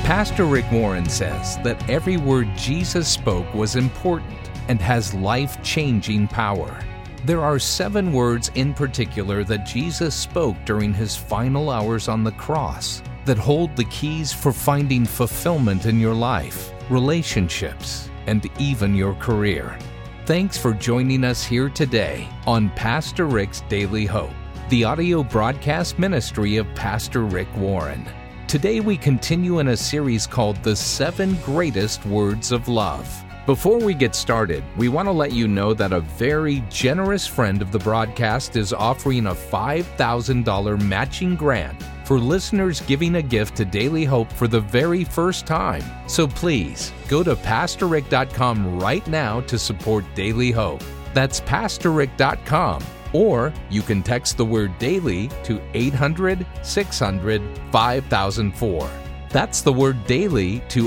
Pastor Rick Warren says that every word Jesus spoke was important and has life-changing power. There are 7 words in particular that Jesus spoke during his final hours on the cross that hold the keys for finding fulfillment in your life, relationships, and even your career. Thanks for joining us here today on Pastor Rick's Daily Hope, the audio broadcast ministry of Pastor Rick Warren. Today we continue in a series called The 7 Greatest Words of Love. Before we get started, we want to let you know that a very generous friend of the broadcast is offering a $5,000 matching grant for listeners giving a gift to Daily Hope for the very first time. So please, go to PastorRick.com right now to support Daily Hope. That's PastorRick.com. Or you can text the word DAILY to 800-600-5004. That's the word DAILY to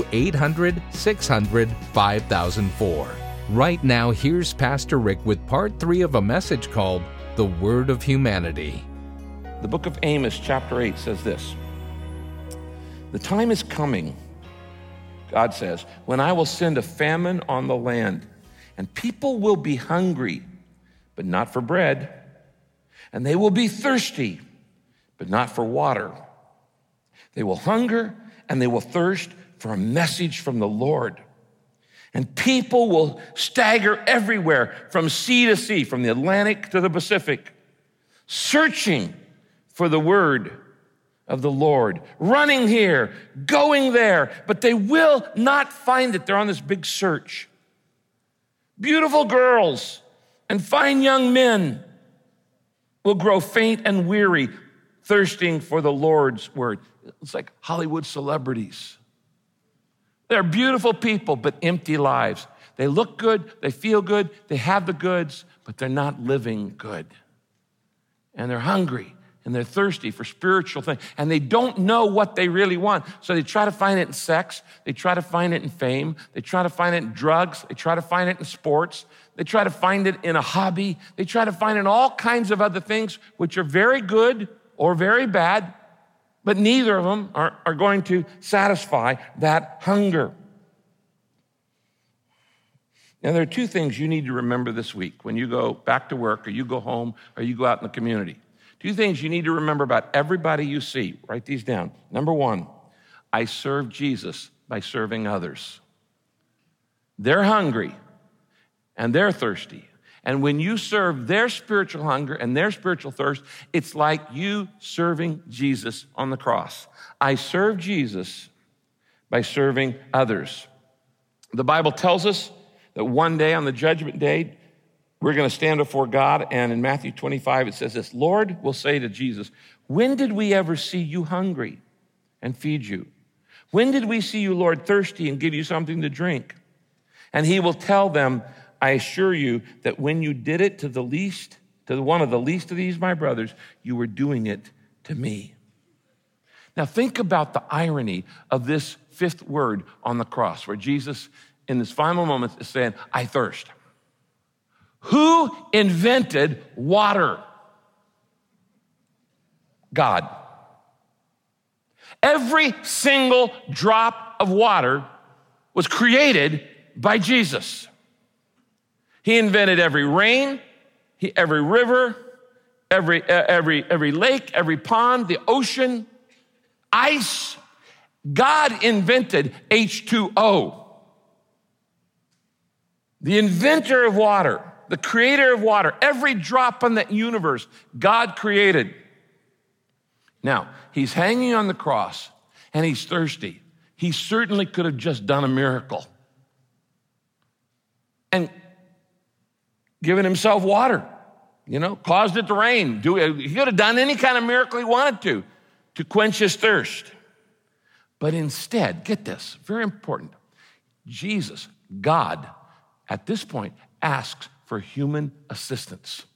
800-600-5004. Right now, here's Pastor Rick with part 3 of a message called The Word of Humanity. The book of Amos, chapter 8, says this: "The time is coming," God says, "when I will send a famine on the land, and people will be hungry, but not for bread, and they will be thirsty, but not for water. They will hunger and they will thirst for a message from the Lord. And people will stagger everywhere from sea to sea, from the Atlantic to the Pacific, searching for the word of the Lord, running here, going there, but they will not find it." They're on this big search. "Beautiful girls and fine young men will grow faint and weary, thirsting for the Lord's word." It's like Hollywood celebrities. They're beautiful people, but empty lives. They look good, they feel good, they have the goods, but they're not living good. And they're hungry and they're thirsty for spiritual things, and they don't know what they really want. So they try to find it in sex, they try to find it in fame, they try to find it in drugs, they try to find it in sports, they try to find it in a hobby, they try to find it in all kinds of other things, which are very good or very bad, but neither of them are going to satisfy that hunger. Now, there are 2 things you need to remember this week when you go back to work or you go home or you go out in the community. 2 things you need to remember about everybody you see. Write these down. Number 1, I serve Jesus by serving others. They're hungry and they're thirsty. And when you serve their spiritual hunger and their spiritual thirst, it's like you serving Jesus on the cross. I serve Jesus by serving others. The Bible tells us that one day on the judgment day, we're going to stand before God, and in Matthew 25, it says this: "Lord will say to Jesus, when did we ever see you hungry and feed you? When did we see you, Lord, thirsty and give you something to drink?" And he will tell them, "I assure you that when you did it to one of the least of these, my brothers, you were doing it to me." Now think about the irony of this 5th word on the cross, where Jesus, in this final moment, is saying, "I thirst." Who invented water? God. Every single drop of water was created by Jesus. He invented every rain, every river, every lake, every pond, the ocean, ice. God invented H2O. The inventor of water, the creator of water, every drop in the universe, God created. Now, he's hanging on the cross and he's thirsty. He certainly could have just done a miracle and given himself water, caused it to rain. He could have done any kind of miracle he wanted to quench his thirst. But instead, get this, very important, Jesus, God, at this point, asks for human assistance.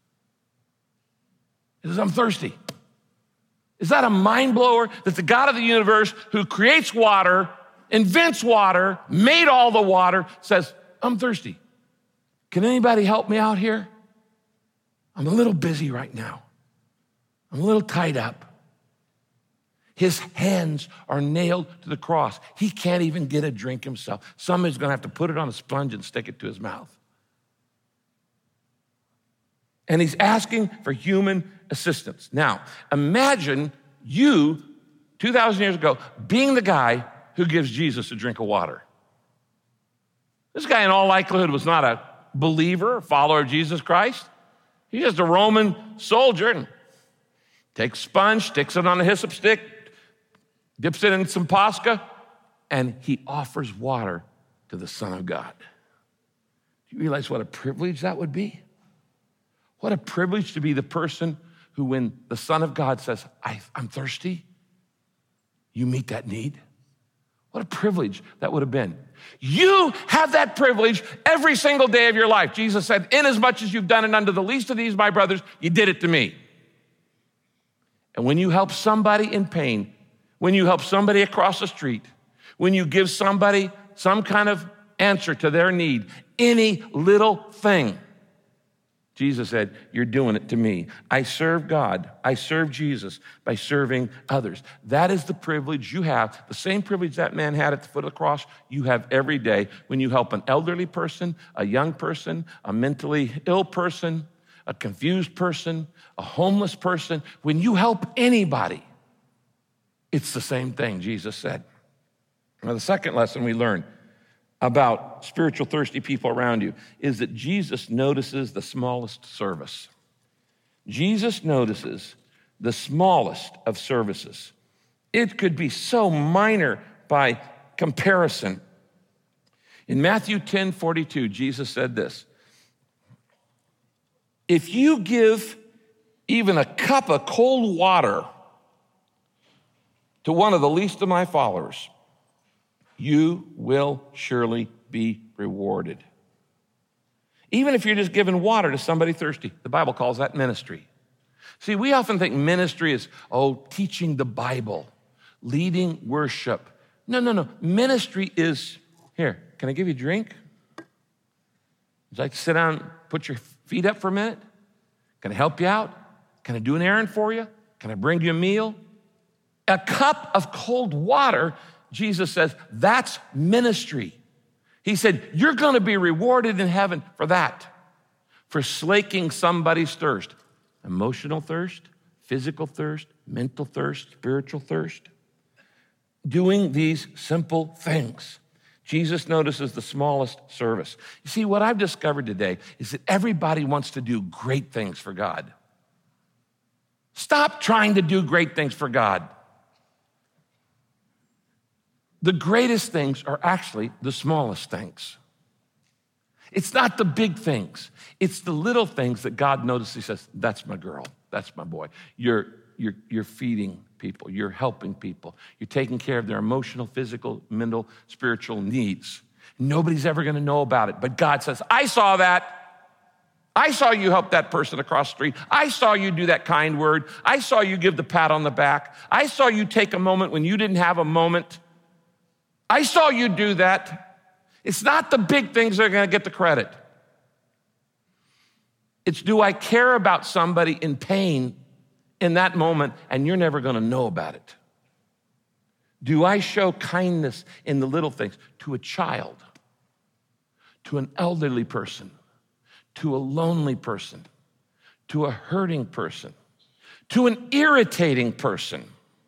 He says, "I'm thirsty." Is that a mind blower that the God of the universe, who creates water, invents water, made all the water, says, "I'm thirsty. Can anybody help me out here? I'm a little busy right now. I'm a little tied up." His hands are nailed to the cross. He can't even get a drink himself. Somebody's going to have to put it on a sponge and stick it to his mouth. And he's asking for human assistance. Now, imagine you, 2,000 years ago, being the guy who gives Jesus a drink of water. This guy, in all likelihood, was not a believer, a follower of Jesus Christ. He's just a Roman soldier and takes sponge, sticks it on a hyssop stick, dips it in some Posca, and he offers water to the Son of God. Do you realize what a privilege that would be? What a privilege to be the person who, when the Son of God says, I'm thirsty, you meet that need. What a privilege that would have been. You have that privilege every single day of your life. Jesus said, inasmuch as you've done it unto the least of these, my brothers, you did it to me. And when you help somebody in pain, when you help somebody across the street, when you give somebody some kind of answer to their need, any little thing, Jesus said, you're doing it to me. I serve God. I serve Jesus by serving others. That is the privilege you have. The same privilege that man had at the foot of the cross, you have every day when you help an elderly person, a young person, a mentally ill person, a confused person, a homeless person. When you help anybody, it's the same thing, Jesus said. Now, the second lesson we learn about spiritual thirsty people around you is that Jesus notices the smallest service. Jesus notices the smallest of services. It could be so minor by comparison. In Matthew 10:42, Jesus said this, if you give even a cup of cold water to one of the least of my followers, you will surely be rewarded. Even if you're just giving water to somebody thirsty, the Bible calls that ministry. See, we often think ministry is, teaching the Bible, leading worship. No. Ministry is, here, can I give you a drink? Would you like to sit down, put your feet up for a minute? Can I help you out? Can I do an errand for you? Can I bring you a meal? A cup of cold water, Jesus says, that's ministry. He said, you're going to be rewarded in heaven for that, for slaking somebody's thirst. Emotional thirst, physical thirst, mental thirst, spiritual thirst. Doing these simple things. Jesus notices the smallest service. You see, what I've discovered today is that everybody wants to do great things for God. Stop trying to do great things for God. The greatest things are actually the smallest things. It's not the big things. It's the little things that God notices. He says, that's my girl. That's my boy. You're feeding people. You're helping people. You're taking care of their emotional, physical, mental, spiritual needs. Nobody's ever going to know about it. But God says, I saw that. I saw you help that person across the street. I saw you do that kind word. I saw you give the pat on the back. I saw you take a moment when you didn't have a moment. I saw you do that. It's not the big things that are going to get the credit. It's, do I care about somebody in pain in that moment and you're never going to know about it? Do I show kindness in the little things to a child, to an elderly person, to a lonely person, to a hurting person, to an irritating person?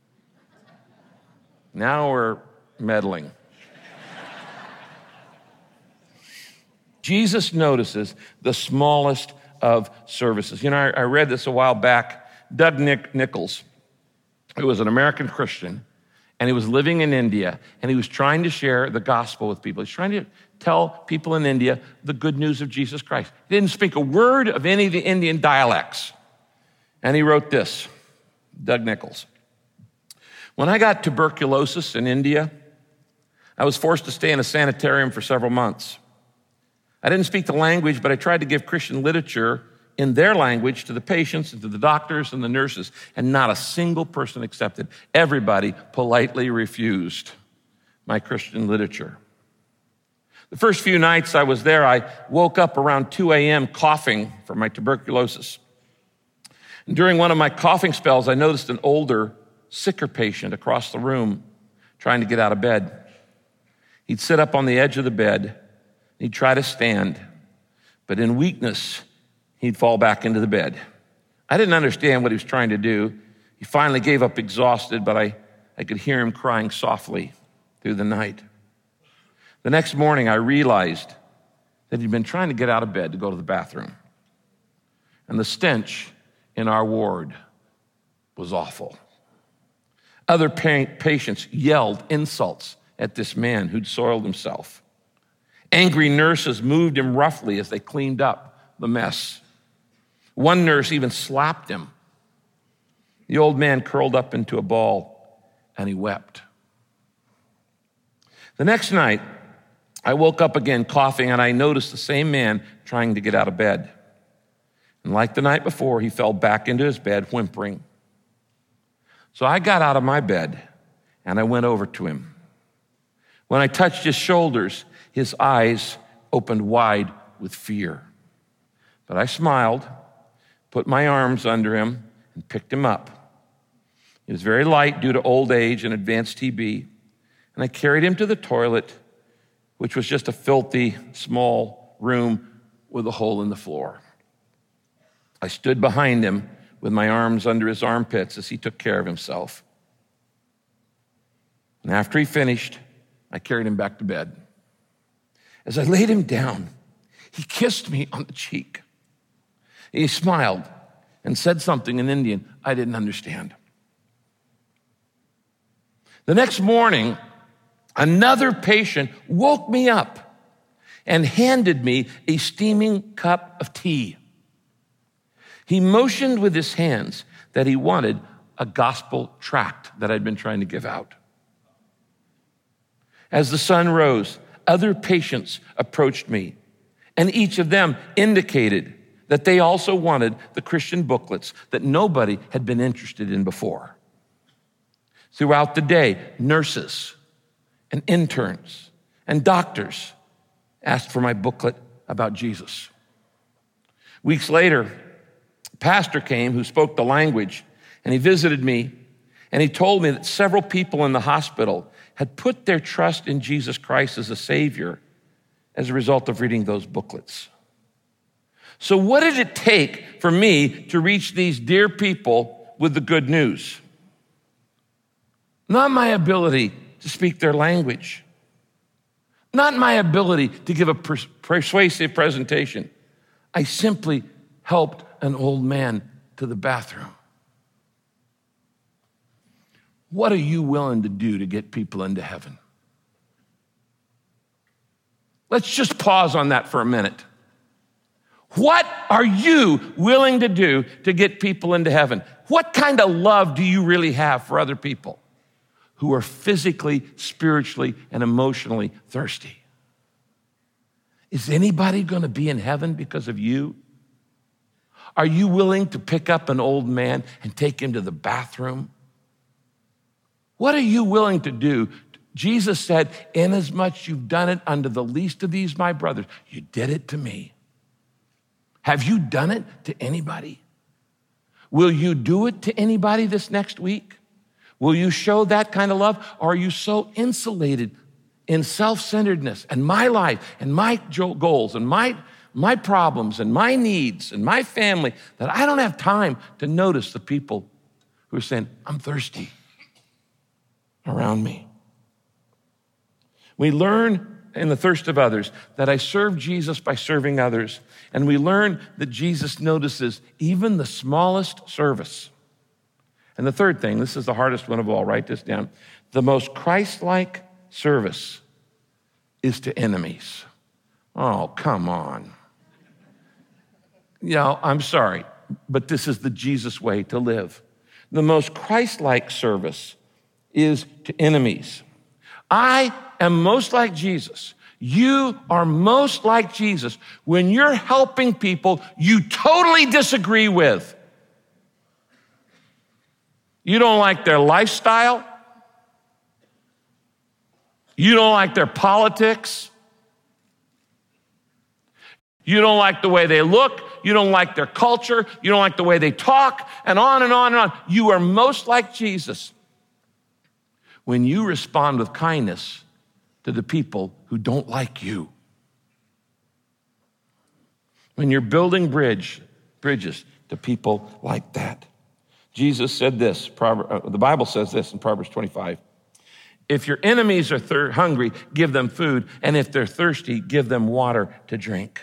Now we're meddling. Jesus notices the smallest of services. You know, I read this a while back. Doug Nichols, who was an American Christian, and he was living in India, and he was trying to share the gospel with people. He's trying to tell people in India the good news of Jesus Christ. He didn't speak a word of any of the Indian dialects. And he wrote this, Doug Nichols. When I got tuberculosis in India, I was forced to stay in a sanitarium for several months. I didn't speak the language, but I tried to give Christian literature in their language to the patients and to the doctors and the nurses, and not a single person accepted. Everybody politely refused my Christian literature. The first few nights I was there, I woke up around 2 a.m. coughing from my tuberculosis. And during one of my coughing spells, I noticed an older sicker patient across the room trying to get out of bed. He'd sit up on the edge of the bed. He'd try to stand, but in weakness, he'd fall back into the bed. I didn't understand what he was trying to do. He finally gave up exhausted, but I could hear him crying softly through the night. The next morning, I realized that he'd been trying to get out of bed to go to the bathroom. And the stench in our ward was awful. Other patients yelled insults at this man who'd soiled himself. Angry nurses moved him roughly as they cleaned up the mess. One nurse even slapped him. The old man curled up into a ball and he wept. The next night, I woke up again coughing and I noticed the same man trying to get out of bed. And like the night before, he fell back into his bed whimpering. So I got out of my bed and I went over to him. When I touched his shoulders, his eyes opened wide with fear. But I smiled, put my arms under him, and picked him up. He was very light due to old age and advanced TB, and I carried him to the toilet, which was just a filthy, small room with a hole in the floor. I stood behind him with my arms under his armpits as he took care of himself. And after he finished, I carried him back to bed. As I laid him down, he kissed me on the cheek. He smiled and said something in Indian I didn't understand. The next morning, another patient woke me up and handed me a steaming cup of tea. He motioned with his hands that he wanted a gospel tract that I'd been trying to give out. As the sun rose, other patients approached me, and each of them indicated that they also wanted the Christian booklets that nobody had been interested in before. Throughout the day, nurses and interns and doctors asked for my booklet about Jesus. Weeks later, a pastor came who spoke the language, and he visited me, and he told me that several people in the hospital had put their trust in Jesus Christ as a Savior as a result of reading those booklets. So what did it take for me to reach these dear people with the good news? Not my ability to speak their language, not my ability to give a persuasive presentation. I simply helped an old man to the bathroom. What are you willing to do to get people into heaven? Let's just pause on that for a minute. What are you willing to do to get people into heaven? What kind of love do you really have for other people who are physically, spiritually, and emotionally thirsty? Is anybody going to be in heaven because of you? Are you willing to pick up an old man and take him to the bathroom? What are you willing to do? Jesus said, inasmuch you've done it unto the least of these, my brothers, you did it to me. Have you done it to anybody? Will you do it to anybody this next week? Will you show that kind of love? Or are you so insulated in self-centeredness and my life and my goals and my problems and my needs and my family that I don't have time to notice the people who are saying, I'm thirsty around me? We learn in the thirst of others that I serve Jesus by serving others. And we learn that Jesus notices even the smallest service. And the third thing, this is the hardest one of all, write this down. The most Christ-like service is to enemies. Oh, come on. I'm sorry, but this is the Jesus way to live. The most Christ-like service is to enemies. I am most like Jesus. You are most like Jesus when you're helping people you totally disagree with. You don't like their lifestyle. You don't like their politics. You don't like the way they look. You don't like their culture. You don't like the way they talk, and on and on and on. You are most like Jesus when you respond with kindness to the people who don't like you. When you're building bridges to people like that. Jesus said this, the Bible says this in Proverbs 25. If your enemies are hungry, give them food, and if they're thirsty, give them water to drink.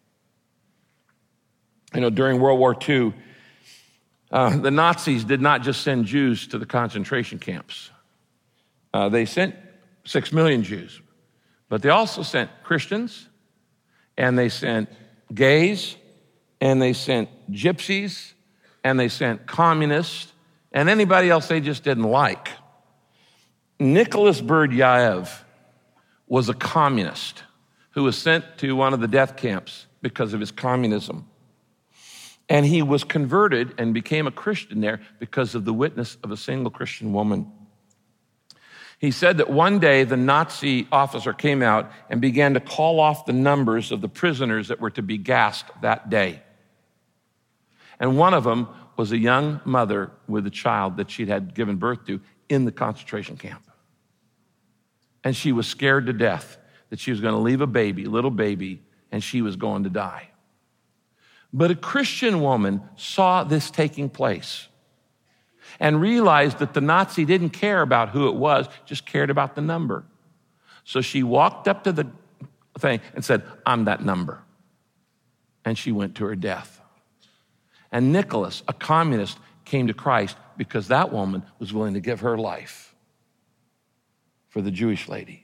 You know, during World War II, the Nazis did not just send Jews to the concentration camps. They sent 6 million Jews, but they also sent Christians, and they sent gays, and they sent gypsies, and they sent communists, and anybody else they just didn't like. Nicholas Berdyaev was a communist who was sent to one of the death camps because of his communism. And he was converted and became a Christian there because of the witness of a single Christian woman. He said that one day the Nazi officer came out and began to call off the numbers of the prisoners that were to be gassed that day. And one of them was a young mother with a child that she'd had given birth to in the concentration camp. And she was scared to death that she was going to leave a little baby, and she was going to die. But a Christian woman saw this taking place and realized that the Nazi didn't care about who it was, just cared about the number. So she walked up to the thing and said, I'm that number. And she went to her death. And Nicholas, a communist, came to Christ because that woman was willing to give her life for the Jewish lady.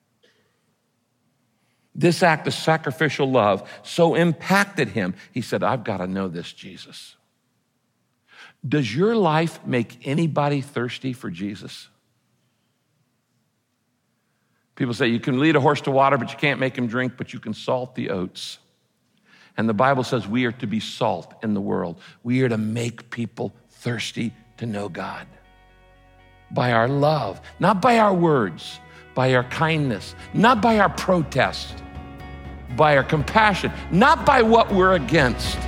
This act of sacrificial love so impacted him, he said, I've got to know this Jesus. Does your life make anybody thirsty for Jesus? People say you can lead a horse to water, but you can't make him drink, but you can salt the oats. And the Bible says we are to be salt in the world. We are to make people thirsty to know God. By our love, not by our words, by our kindness, not by our protest, by our compassion, not by what we're against.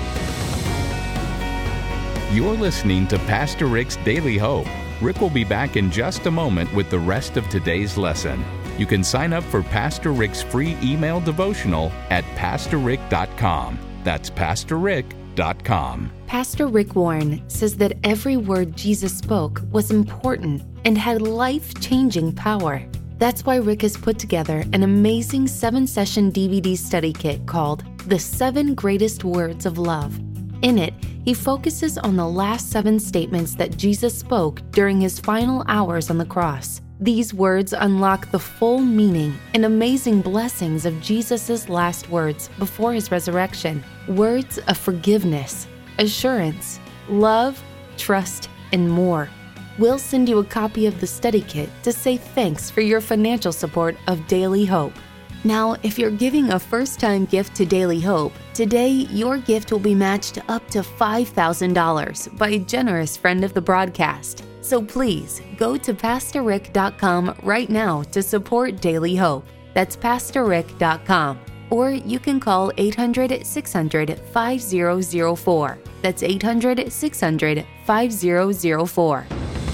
You're listening to Pastor Rick's Daily Hope. Rick will be back in just a moment with the rest of today's lesson. You can sign up for Pastor Rick's free email devotional at pastorrick.com. That's pastorrick.com. Pastor Rick Warren says that every word Jesus spoke was important and had life-changing power. That's why Rick has put together an amazing 7-session DVD study kit called The 7 Greatest Words of Love. In it, he focuses on the last 7 statements that Jesus spoke during his final hours on the cross. These words unlock the full meaning and amazing blessings of Jesus' last words before his resurrection. Words of forgiveness, assurance, love, trust, and more. We'll send you a copy of the study kit to say thanks for your financial support of Daily Hope. Now, if you're giving a first-time gift to Daily Hope, today your gift will be matched up to $5,000 by a generous friend of the broadcast. So please, go to PastorRick.com right now to support Daily Hope. That's PastorRick.com. Or you can call 800-600-5004. That's 800-600-5004.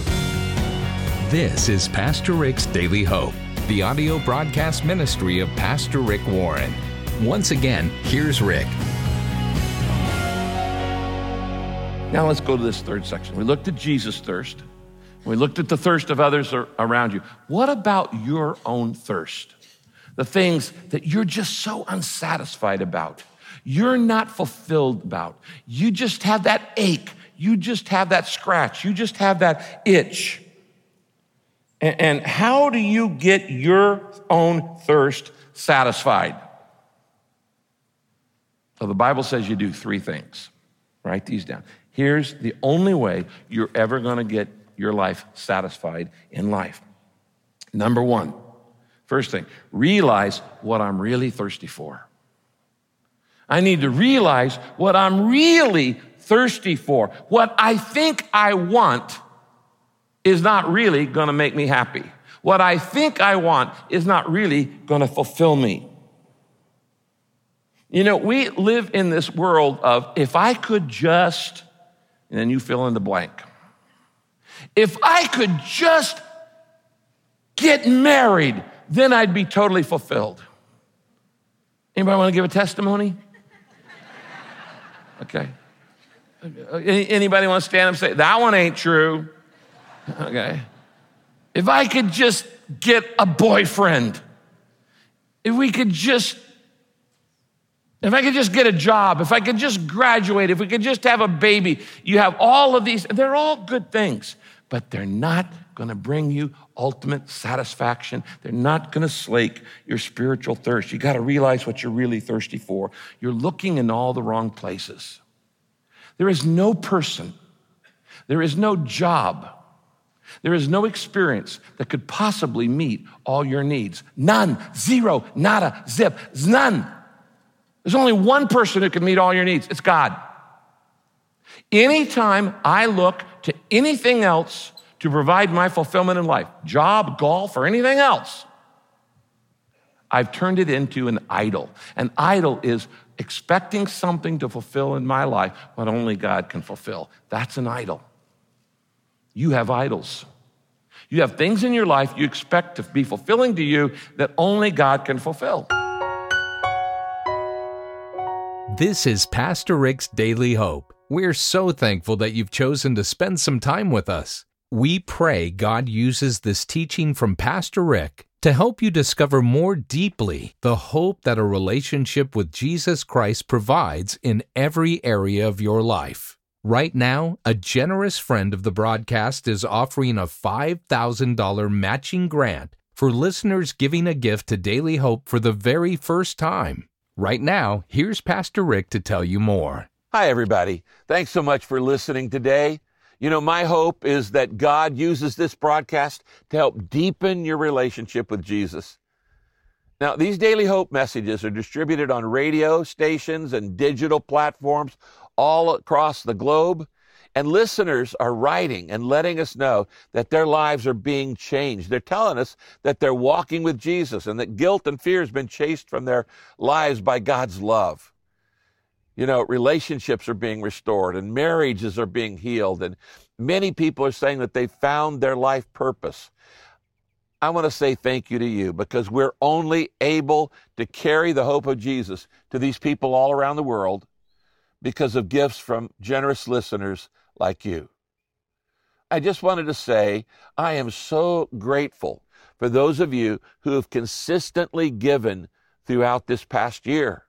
This is Pastor Rick's Daily Hope, the audio broadcast ministry of Pastor Rick Warren. Once again, here's Rick. Now let's go to this third section. We looked at Jesus' thirst. We looked at the thirst of others around you. What about your own thirst? The things that you're just so unsatisfied about. You're not fulfilled about. You just have that ache. You just have that scratch. You just have that itch. And how do you get your own thirst satisfied? So the Bible says you do 3 things. Write these down. Here's the only way you're ever going to get your life satisfied in life. Number 1, first thing, realize what I'm really thirsty for. I need to realize what I'm really thirsty for. What I think I want is not really going to make me happy. What I think I want is not really going to fulfill me. You know, we live in this world of if I could just, and then you fill in the blank. If I could just get married, then I'd be totally fulfilled. Anybody want to give a testimony? Okay. Anybody want to stand up and say, that one ain't true? Okay. If I could just get a boyfriend, if I could just get a job, if I could just graduate, if we could just have a baby, you have all of these, they're all good things, but they're not gonna bring you ultimate satisfaction. They're not gonna slake your spiritual thirst. You gotta realize what you're really thirsty for. You're looking in all the wrong places. There is no person, there is no job, there is no experience that could possibly meet all your needs. None, zero, nada, zip, none. There's only one person who can meet all your needs. It's God. Anytime I look to anything else to provide my fulfillment in life, job, golf, or anything else, I've turned it into an idol. An idol is expecting something to fulfill in my life what only God can fulfill. That's an idol. You have idols. You have things in your life you expect to be fulfilling to you that only God can fulfill. This is Pastor Rick's Daily Hope. We're so thankful that you've chosen to spend some time with us. We pray God uses this teaching from Pastor Rick to help you discover more deeply the hope that a relationship with Jesus Christ provides in every area of your life. Right now, a generous friend of the broadcast is offering a $5,000 matching grant for listeners giving a gift to Daily Hope for the very first time. Right now, here's Pastor Rick to tell you more. Hi, everybody. Thanks so much for listening today. You know, my hope is that God uses this broadcast to help deepen your relationship with Jesus. Now, these Daily Hope messages are distributed on radio stations and digital platforms all across the globe, and listeners are writing and letting us know that their lives are being changed. They're telling us that they're walking with Jesus and that guilt and fear has been chased from their lives by God's love. You know, relationships are being restored and marriages are being healed, and many people are saying that they found their life purpose. I want to say thank you to you because we're only able to carry the hope of Jesus to these people all around the world because of gifts from generous listeners like you. I just wanted to say I am so grateful for those of you who have consistently given throughout this past year.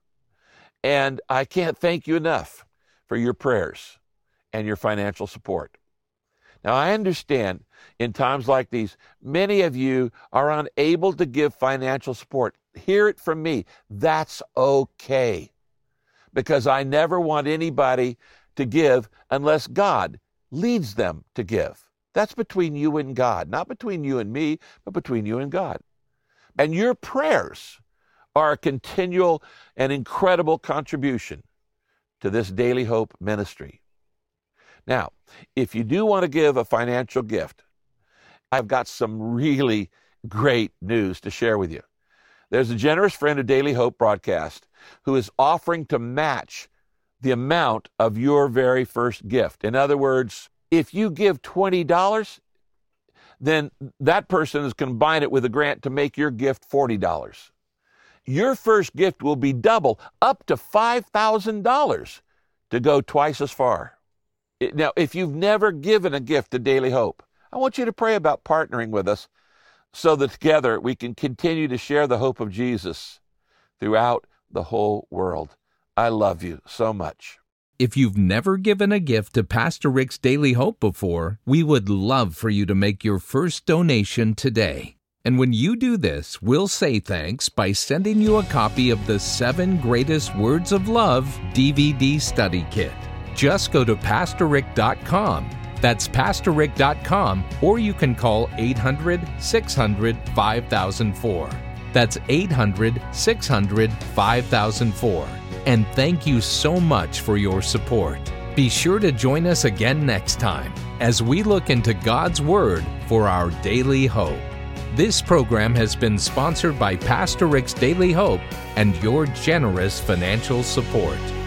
And I can't thank you enough for your prayers and your financial support. Now, I understand in times like these, many of you are unable to give financial support. Hear it from me. That's okay. Because I never want anybody to give unless God leads them to give. That's between you and God, not between you and me, but between you and God. And your prayers are a continual and incredible contribution to this Daily Hope ministry. Now, if you do want to give a financial gift, I've got some really great news to share with you. There's a generous friend of Daily Hope broadcast who is offering to match the amount of your very first gift. In other words, if you give $20, then that person is combined it with a grant to make your gift $40. Your first gift will be double, up to $5,000 to go twice as far. Now, if you've never given a gift to Daily Hope, I want you to pray about partnering with us so that together we can continue to share the hope of Jesus throughout the whole world. I love you so much. If you've never given a gift to Pastor Rick's Daily Hope before, we would love for you to make your first donation today. And when you do this, we'll say thanks by sending you a copy of the 7 Greatest Words of Love DVD study kit. Just go to PastorRick.com. That's PastorRick.com, or you can call 800-600-5004. That's 800-600-5004. And thank you so much for your support. Be sure to join us again next time as we look into God's Word for our daily hope. This program has been sponsored by Pastor Rick's Daily Hope and your generous financial support.